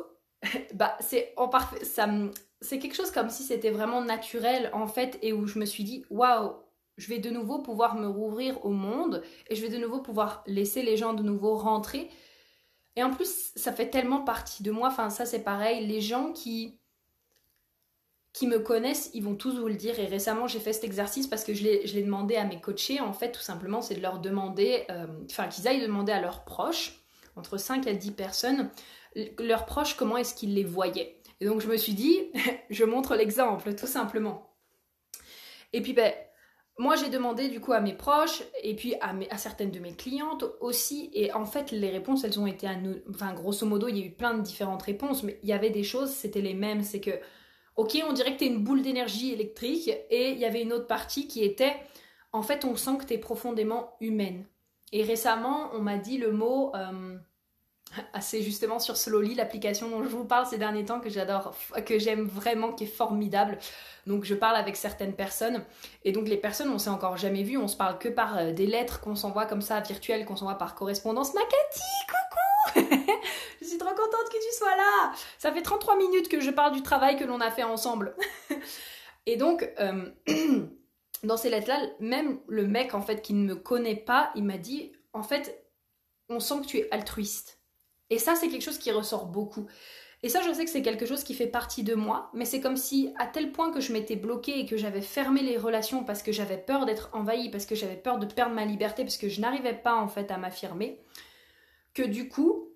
c'est quelque chose comme si c'était vraiment naturel en fait et où je me suis dit waouh, je vais de nouveau pouvoir me rouvrir au monde et je vais de nouveau pouvoir laisser les gens de nouveau rentrer. Et en plus, ça fait tellement partie de moi. Enfin, ça, c'est pareil. Les gens qui me connaissent, ils vont tous vous le dire. Et récemment, j'ai fait cet exercice parce que je l'ai demandé à mes coachés. En fait, tout simplement, c'est de leur demander, qu'ils aillent demander à leurs proches, entre 5 à 10 personnes, leurs proches, comment est-ce qu'ils les voyaient. Et donc, je me suis dit, je montre l'exemple, tout simplement. Et puis, moi, j'ai demandé du coup à mes proches et puis à certaines de mes clientes aussi. Et en fait, les réponses, elles ont été grosso modo, il y a eu plein de différentes réponses, mais il y avait des choses, c'était les mêmes. C'est que, ok, on dirait que t'es une boule d'énergie électrique. Et il y avait une autre partie qui était, en fait, on sent que t'es profondément humaine. Et récemment, on m'a dit le mot... c'est justement sur Slowly, l'application dont je vous parle ces derniers temps, que j'adore, que j'aime vraiment, qui est formidable. Donc je parle avec certaines personnes et donc les personnes on s'est encore jamais vues, on se parle que par des lettres qu'on s'envoie comme ça virtuelles, qu'on s'envoie par correspondance. Ma Cathy, coucou. Je suis trop contente que tu sois là. Ça fait 33 minutes que je parle du travail que l'on a fait ensemble. Et donc dans ces lettres là, même le mec en fait qui ne me connaît pas, il m'a dit en fait on sent que tu es altruiste. Et ça c'est quelque chose qui ressort beaucoup. Et ça, je sais que c'est quelque chose qui fait partie de moi, mais c'est comme si, à tel point que je m'étais bloquée et que j'avais fermé les relations parce que j'avais peur d'être envahie, parce que j'avais peur de perdre ma liberté, parce que je n'arrivais pas en fait à m'affirmer, que du coup,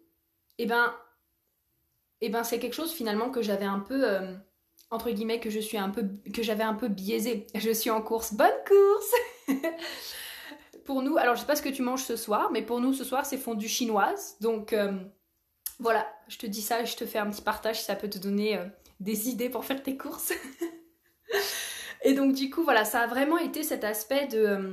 c'est quelque chose finalement que j'avais un peu, entre guillemets, que j'avais un peu biaisé. Je suis en course. Bonne course. Pour nous, alors je sais pas ce que tu manges ce soir, mais pour nous ce soir c'est fondue chinoise, donc... Voilà, je te dis ça et je te fais un petit partage si ça peut te donner des idées pour faire tes courses. Et donc du coup, voilà, ça a vraiment été cet aspect de...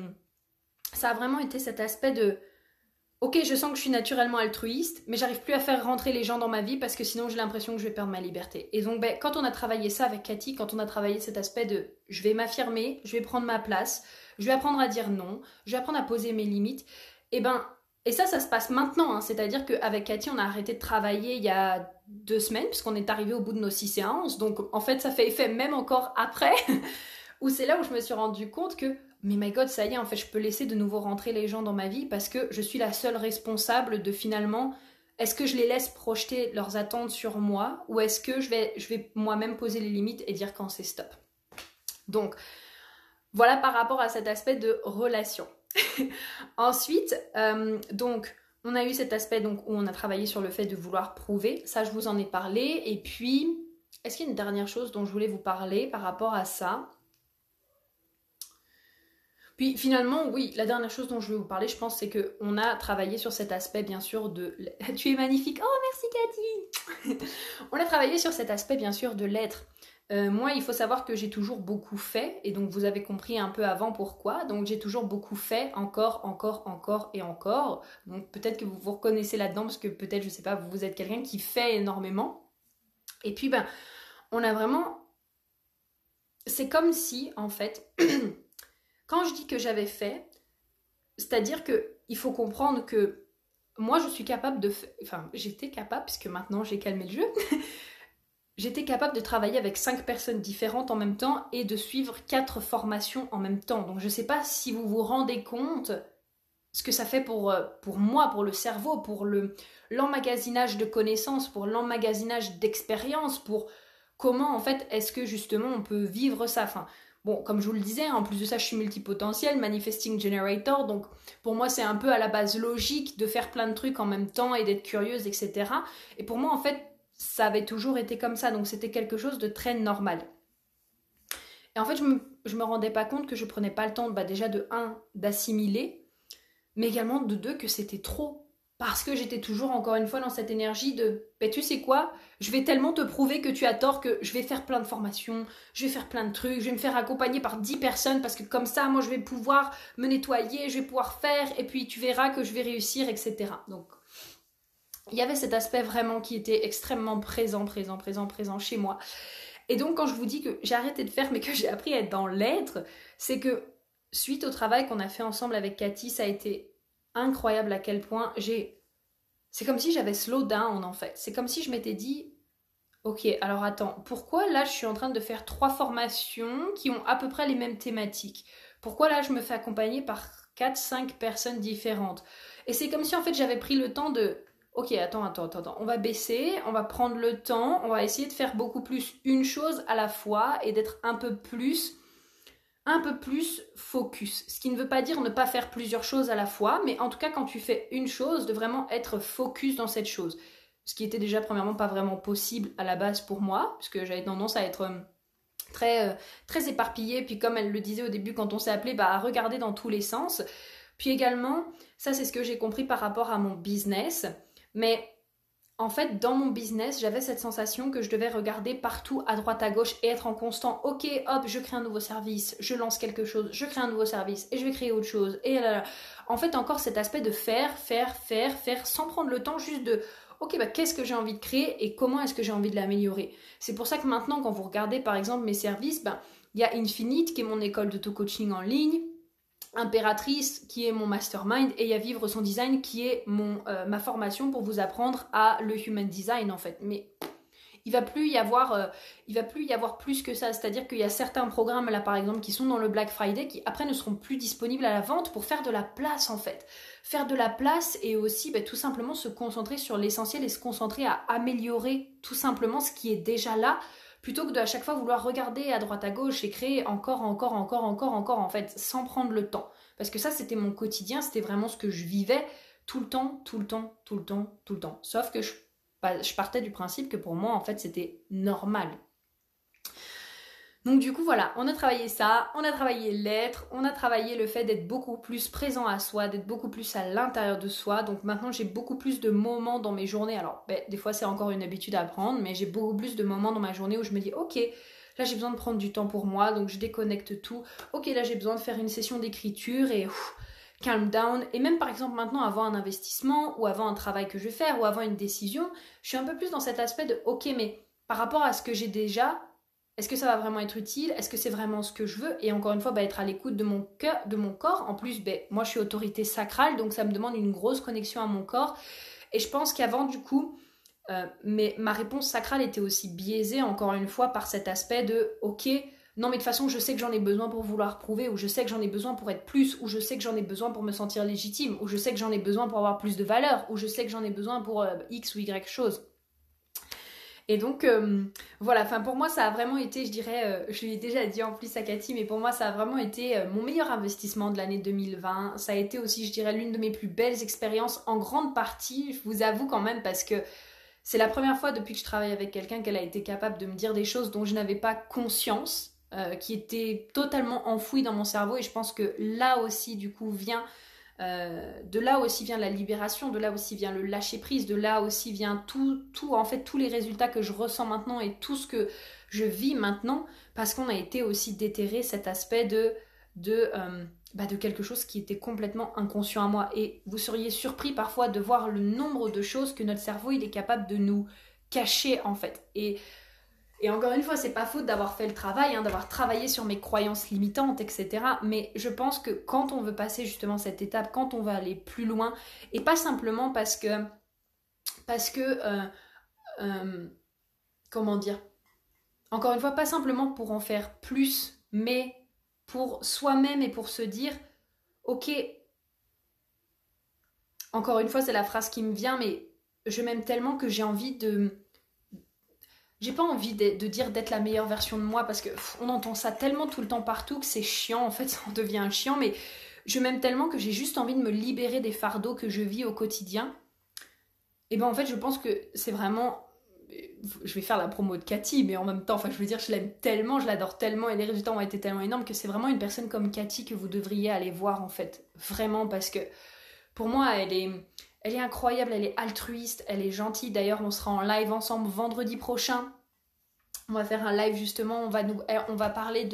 Ok, je sens que je suis naturellement altruiste, mais j'arrive plus à faire rentrer les gens dans ma vie parce que sinon j'ai l'impression que je vais perdre ma liberté. Et donc quand on a travaillé ça avec Cathy, quand on a travaillé cet aspect de je vais m'affirmer, je vais prendre ma place, je vais apprendre à dire non, je vais apprendre à poser mes limites, et ça se passe maintenant, hein. C'est-à-dire qu'avec Cathy, on a arrêté de travailler il y a 2 semaines, puisqu'on est arrivé au bout de nos 6 séances. Donc, en fait, ça fait effet même encore après, où c'est là où je me suis rendu compte que, mais my God, ça y est, en fait, je peux laisser de nouveau rentrer les gens dans ma vie parce que je suis la seule responsable de finalement est-ce que je les laisse projeter leurs attentes sur moi ou est-ce que je vais moi-même poser les limites et dire quand c'est stop. Donc, voilà par rapport à cet aspect de relation. Ensuite, donc, on a eu cet aspect donc, où on a travaillé sur le fait de vouloir prouver. Ça, je vous en ai parlé. Et puis, est-ce qu'il y a une dernière chose dont je voulais vous parler par rapport à ça ? Puis finalement, oui, la dernière chose dont je vais vous parler, je pense, c'est qu'on a travaillé sur cet aspect, bien sûr, de... Tu es magnifique. Oh, merci Cathy. On a travaillé sur cet aspect, bien sûr, de l'être. Moi, il faut savoir que j'ai toujours beaucoup fait, et donc vous avez compris un peu avant pourquoi. Donc j'ai toujours beaucoup fait, encore et encore. Donc peut-être que vous vous reconnaissez là-dedans, parce que peut-être, je sais pas, vous êtes quelqu'un qui fait énormément. Et puis, ben, on a vraiment... C'est comme si, en fait... Quand je dis que j'avais fait, c'est-à-dire qu'il faut comprendre que moi, je suis capable de... Enfin, j'étais capable, puisque maintenant j'ai calmé le jeu, j'étais capable de travailler avec 5 personnes différentes en même temps et de suivre 4 formations en même temps. Donc je ne sais pas si vous vous rendez compte ce que ça fait pour moi, pour le cerveau, pour l'emmagasinage de connaissances, pour l'emmagasinage d'expériences, pour comment en fait est-ce que justement on peut vivre ça. Enfin, bon, comme je vous le disais, en plus de ça, je suis multipotentiel, manifesting generator, donc pour moi c'est un peu à la base logique de faire plein de trucs en même temps et d'être curieuse, etc. Et pour moi en fait, ça avait toujours été comme ça, donc c'était quelque chose de très normal. Et en fait, je me rendais pas compte que je prenais pas le temps, déjà de 1, d'assimiler, mais également de 2, que c'était trop. Parce que j'étais toujours, encore une fois, dans cette énergie de tu sais quoi, je vais tellement te prouver que tu as tort que je vais faire plein de formations, je vais faire plein de trucs, je vais me faire accompagner par 10 personnes parce que comme ça, moi, je vais pouvoir me nettoyer, je vais pouvoir faire, et puis tu verras que je vais réussir, etc. Donc, il y avait cet aspect vraiment qui était extrêmement présent chez moi. Et donc, quand je vous dis que j'ai arrêté de faire, mais que j'ai appris à être dans l'être, c'est que suite au travail qu'on a fait ensemble avec Cathy, ça a été incroyable à quel point c'est comme si j'avais slow down en fait. C'est comme si je m'étais dit, ok, alors attends, pourquoi là je suis en train de faire 3 formations qui ont à peu près les mêmes thématiques? Pourquoi là je me fais accompagner par 4-5 personnes différentes? Et c'est comme si en fait j'avais pris le temps de, ok, attends, on va baisser, on va prendre le temps, on va essayer de faire beaucoup plus une chose à la fois et d'être un peu plus focus. Ce qui ne veut pas dire ne pas faire plusieurs choses à la fois, mais en tout cas quand tu fais une chose, de vraiment être focus dans cette chose. Ce qui était déjà premièrement pas vraiment possible à la base pour moi, parce que j'avais tendance à être très éparpillée, puis comme elle le disait au début quand on s'est appelé, à regarder dans tous les sens. Puis également, ça c'est ce que j'ai compris par rapport à mon business, mais en fait, dans mon business, j'avais cette sensation que je devais regarder partout, à droite, à gauche, et être en constant, ok, hop, je crée un nouveau service, je lance quelque chose, je crée un nouveau service, et je vais créer autre chose, et là. En fait, encore cet aspect de faire, sans prendre le temps juste de, ok, qu'est-ce que j'ai envie de créer, et comment est-ce que j'ai envie de l'améliorer. C'est pour ça que maintenant, quand vous regardez, par exemple, mes services, il y a Infinite, qui est mon école d'auto-coaching en ligne, Impératrice qui est mon mastermind et il y a Vivre son design qui est ma formation pour vous apprendre à le human design en fait. Mais il va plus y avoir plus que ça, c'est-à-dire qu'il y a certains programmes là par exemple qui sont dans le Black Friday qui après ne seront plus disponibles à la vente pour faire de la place en fait. Faire de la place et aussi tout simplement se concentrer sur l'essentiel et se concentrer à améliorer tout simplement ce qui est déjà là, plutôt que de à chaque fois vouloir regarder à droite à gauche et créer encore en fait, sans prendre le temps. Parce que ça, c'était mon quotidien, c'était vraiment ce que je vivais tout le temps. Sauf que je partais du principe que pour moi, en fait, c'était normal. Donc du coup, voilà, on a travaillé ça, on a travaillé l'être, on a travaillé le fait d'être beaucoup plus présent à soi, d'être beaucoup plus à l'intérieur de soi. Donc maintenant, j'ai beaucoup plus de moments dans mes journées. Alors, des fois, c'est encore une habitude à apprendre, mais j'ai beaucoup plus de moments dans ma journée où je me dis, ok, là, j'ai besoin de prendre du temps pour moi, donc je déconnecte tout. Ok, là, j'ai besoin de faire une session d'écriture et calm down. Et même, par exemple, maintenant, avant un investissement ou avant un travail que je vais faire ou avant une décision, je suis un peu plus dans cet aspect de, ok, mais par rapport à ce que j'ai déjà... Est-ce que ça va vraiment être utile? Est-ce que c'est vraiment ce que je veux? Et encore une fois, être à l'écoute de mon cœur, de mon corps. En plus, moi, je suis autorité sacrale, donc ça me demande une grosse connexion à mon corps. Et je pense qu'avant, du coup, ma réponse sacrale était aussi biaisée, encore une fois, par cet aspect de « Ok, non mais de toute façon je sais que j'en ai besoin pour vouloir prouver, ou je sais que j'en ai besoin pour être plus, ou je sais que j'en ai besoin pour me sentir légitime, ou je sais que j'en ai besoin pour avoir plus de valeur, ou je sais que j'en ai besoin pour X ou Y chose. Et donc voilà, enfin pour moi ça a vraiment été, je dirais, je lui ai déjà dit en plus à Cathy, mais pour moi ça a vraiment été mon meilleur investissement de l'année 2020. Ça a été aussi, je dirais, l'une de mes plus belles expériences, en grande partie, je vous avoue quand même, parce que c'est la première fois depuis que je travaille avec quelqu'un qu'elle a été capable de me dire des choses dont je n'avais pas conscience, qui étaient totalement enfouies dans mon cerveau. Et je pense que là aussi, du coup, de là aussi vient la libération, de là aussi vient le lâcher prise, de là aussi vient en fait, tous les résultats que je ressens maintenant et tout ce que je vis maintenant, parce qu'on a été aussi déterré cet aspect de quelque chose qui était complètement inconscient à moi. Et vous seriez surpris parfois de voir le nombre de choses que notre cerveau il est capable de nous cacher en fait. Et encore une fois, c'est pas faute d'avoir fait le travail, hein, d'avoir travaillé sur mes croyances limitantes, etc. Mais je pense que quand on veut passer justement cette étape, quand on veut aller plus loin, et pas simplement parce que comment dire, encore une fois, pas simplement pour en faire plus, mais pour soi-même et pour se dire, ok, encore une fois, c'est la phrase qui me vient, mais je m'aime tellement que j'ai envie de... J'ai pas envie de dire d'être la meilleure version de moi, parce que on entend ça tellement tout le temps partout que c'est chiant, en fait, ça en devient chiant, mais je m'aime tellement que j'ai juste envie de me libérer des fardeaux que je vis au quotidien. Et ben en fait, je pense que c'est vraiment... Je vais faire la promo de Cathy, mais en même temps, enfin, je veux dire, je l'aime tellement, je l'adore tellement, et les résultats ont été tellement énormes que c'est vraiment une personne comme Cathy que vous devriez aller voir, en fait. Vraiment, parce que pour moi, elle est incroyable, elle est altruiste, elle est gentille. D'ailleurs, on sera en live ensemble vendredi prochain. On va faire un live justement, on va parler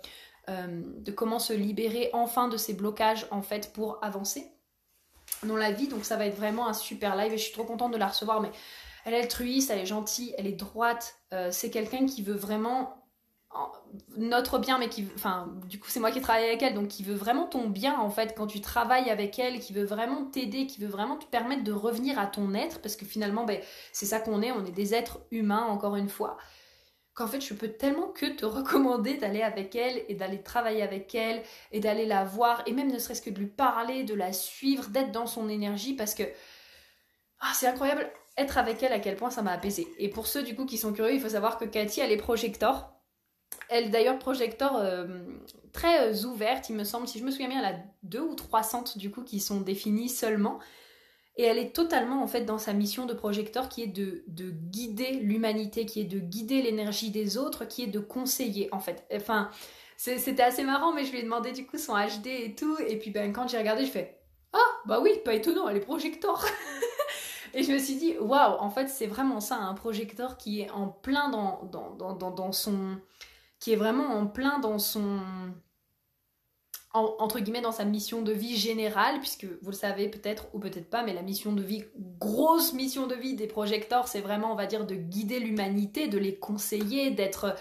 de comment se libérer enfin de ces blocages en fait pour avancer dans la vie. Donc ça va être vraiment un super live et je suis trop contente de la recevoir. Mais elle est altruiste, elle est gentille, elle est droite. C'est quelqu'un qui veut vraiment notre bien, mais enfin, du coup c'est moi qui travaille avec elle, donc qui veut vraiment ton bien en fait quand tu travailles avec elle, qui veut vraiment t'aider, qui veut vraiment te permettre de revenir à ton être, parce que finalement c'est ça qu'on est, on est des êtres humains encore une fois, qu'en fait je peux tellement que te recommander d'aller avec elle et d'aller travailler avec elle et d'aller la voir et même ne serait-ce que de lui parler, de la suivre, d'être dans son énergie, parce que c'est incroyable être avec elle à quel point ça m'a apaisé. Et pour ceux du coup qui sont curieux, il faut savoir que Cathy elle est projector. Elle d'ailleurs projector très ouverte, il me semble, si je me souviens bien, elle a 2 ou 3 centres du coup qui sont définis seulement. Et elle est totalement en fait dans sa mission de projecteur qui est de guider l'humanité, qui est de guider l'énergie des autres, qui est de conseiller en fait. Enfin, c'était assez marrant, mais je lui ai demandé du coup son HD et tout. Et puis quand j'ai regardé, je fais ah bah oui, pas étonnant, elle est projecteur. Et je me suis dit waouh, en fait c'est vraiment ça, un projecteur qui est en plein dans son... qui est vraiment en plein dans son... entre guillemets dans sa mission de vie générale, puisque vous le savez peut-être ou peut-être pas, mais la mission de vie, grosse mission de vie des projecteurs, c'est vraiment, on va dire, de guider l'humanité, de les conseiller, d'être...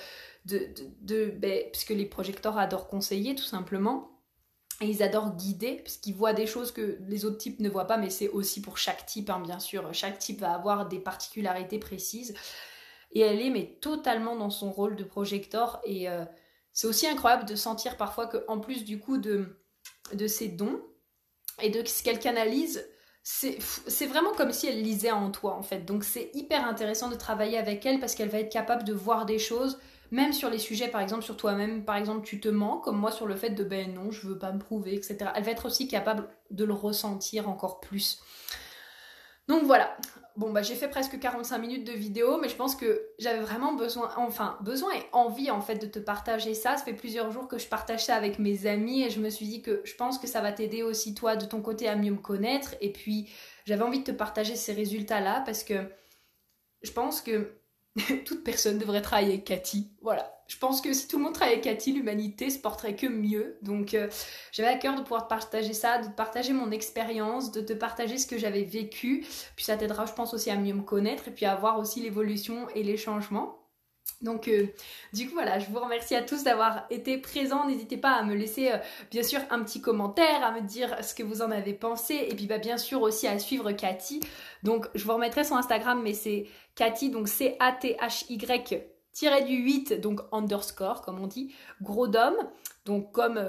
puisque les projecteurs adorent conseiller tout simplement, et ils adorent guider, puisqu'ils voient des choses que les autres types ne voient pas, mais c'est aussi pour chaque type, hein, bien sûr, chaque type va avoir des particularités précises, et elle est mais totalement dans son rôle de projecteur, et c'est aussi incroyable de sentir parfois qu'en plus du coup de ses dons et de ce qu'elle canalise, c'est vraiment comme si elle lisait en toi en fait. Donc c'est hyper intéressant de travailler avec elle parce qu'elle va être capable de voir des choses, même sur les sujets, par exemple sur toi-même, par exemple tu te mens, comme moi sur le fait de ben non, je veux pas me prouver, etc. Elle va être aussi capable de le ressentir encore plus. Donc voilà, bon j'ai fait presque 45 minutes de vidéo, mais je pense que j'avais vraiment besoin et envie en fait de te partager ça. Ça fait plusieurs jours que je partage ça avec mes amis et je me suis dit que je pense que ça va t'aider aussi toi de ton côté à mieux me connaître. Et puis j'avais envie de te partager ces résultats-là parce que je pense que toute personne devrait travailler avec Cathy. Voilà. Je pense que si tout le monde travaillait avec Cathy, l'humanité se porterait que mieux. Donc j'avais à cœur de pouvoir te partager ça, de te partager mon expérience, de te partager ce que j'avais vécu. Puis ça t'aidera, je pense, aussi à mieux me connaître et puis à voir aussi l'évolution et les changements. Donc du coup voilà, je vous remercie à tous d'avoir été présents. N'hésitez pas à me laisser bien sûr un petit commentaire, à me dire ce que vous en avez pensé et puis bien sûr aussi à suivre Cathy. Donc je vous remettrai son Instagram, mais c'est Cathy, donc Cathy tiré du 8, donc underscore, comme on dit, gros dom, donc comme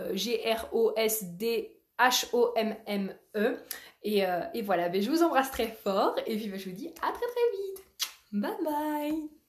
GROSDHOMME. Et voilà, je vous embrasse très fort et puis je vous dis à très très vite. Bye bye.